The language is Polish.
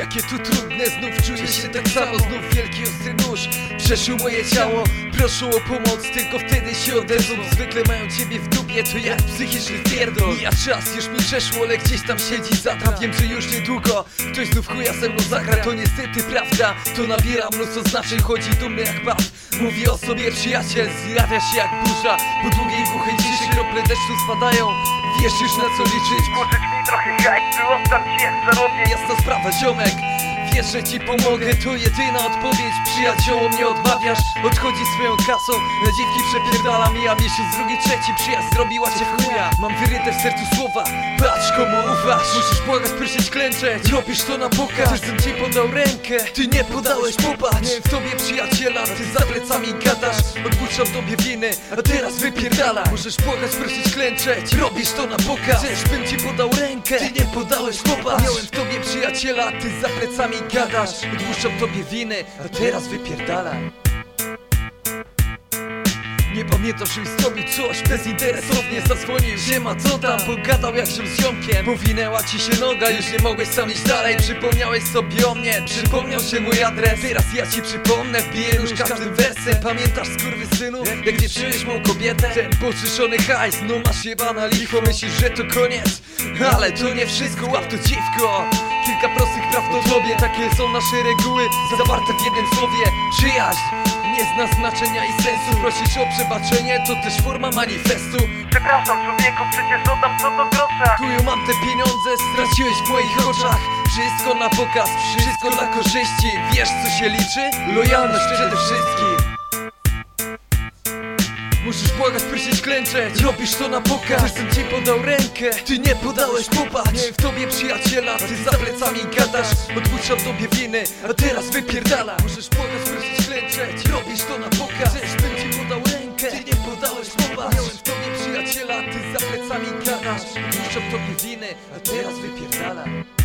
jakie tu trudne, znów czuję się tak samo. Znów wielki ostry nóż przeszył moje ciało. Proszą o pomoc, tylko wtedy się odezwą. Zwykle mają ciebie w dupie, to jak psychiczny pierdol. Mija czas, już mi przeszło, ale gdzieś tam siedzi zatrap. Wiem, że już niedługo ktoś znów chuja ze mną zagra. To niestety prawda, to nabiera mnóstwo znaczeń. Chodzi dumny jak bat, mówi o sobie przyjaciel. Zjawia się jak burza, po długiej głuchej ciszy krople deszczu spadają. Wiesz już na co liczyć. Pożycz mi trochę hajsu, oddam ci jak zarobię. Jasna sprawa, ziomek, wiesz, że ci pomogę. To jedyna odpowiedź, przyjaciołom nie odmawiasz. Odchodzi swoją kasą, na dziwki przepierdala. Mija miesiąc, drugi, trzeci, przyjaźń zrobiła cię w chuja. Mam wyryte w sercu słowa, patrz komu ufasz. Musisz błagać, prosić, klęczeć, robisz to na pokaz. Też bym ci podał rękę, ty nie podałeś, popatrz. Miałem w tobie przyjaciela, ty za plecami gadasz. Odpuszczam tobie winy, a teraz wypierdala. Możesz błagać, prosić, klęczeć, robisz to na pokaz. Chcesz, bym ci podał rękę, ty nie podałeś, popatrz. Miałem w tobie przyjaciela, ty za plecami gadasz. Odpuszczam tobie winy, a teraz wypierdalaj. Nie pamiętasz, już zrobił coś bezinteresownie. Zadzwonił, siema, co tam? Pogadał jak się z ziomkiem. Powinęła ci się noga, już nie mogłeś sam iść dalej. Przypomniałeś sobie o mnie, przypomniał się mój adres. Teraz ja ci przypomnę, wbiję już każdym wersem. Pamiętasz, skurwysynu, jak nie przyjąłeś mą kobietę? Ten poczyszczony hajs, no masz jebana licho. Myślisz, że to koniec, ale to nie wszystko. Łap to dziwko, kilka prostych praw to tobie. Takie są nasze reguły, zawarte w jednym słowie. Przyjaźń nie zna znaczenia i sensu. Prosić o przebaczenie, to też forma manifestu. Przepraszam człowieku, przecież oddam co do grosza. Chuju, mam te pieniądze, straciłeś w moich oczach. Wszystko na pokaz, wszystko dla korzyści. Wiesz co się liczy? Lojalność przede wszystkim. Musisz błagać, prosić, klęczeć, robisz to na pokaz. Też bym ci podał rękę, ty nie podałeś, popatrz. Miałem w tobie przyjaciela, ty za plecami gadasz. Odpuszczam tobie winy, a teraz wypierdala. Możesz błagać, prosić, klęczeć, robisz to na pokaz. Też bym ci podał rękę, ty nie podałeś, popatrz. Miałem w tobie przyjaciela, ty za plecami gadasz. Odpuszczam tobie winy, a teraz wypierdala.